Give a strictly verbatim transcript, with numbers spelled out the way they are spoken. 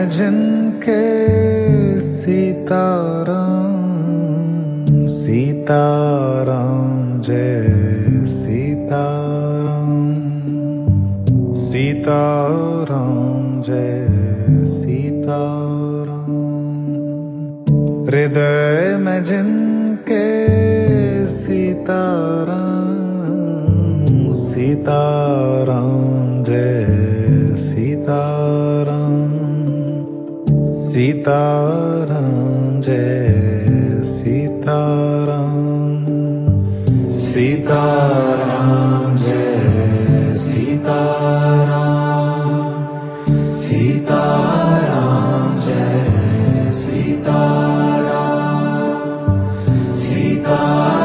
मैं जिनके सीताराम सीताराम जय सीताराम सीताराम जय सीताराम। हृदय में जिनके सीताराम सीताराम जय सीताराम सीताराम जय सीताराम सीताराम जय सीताराम सीताराम जय सीताराम सीताराम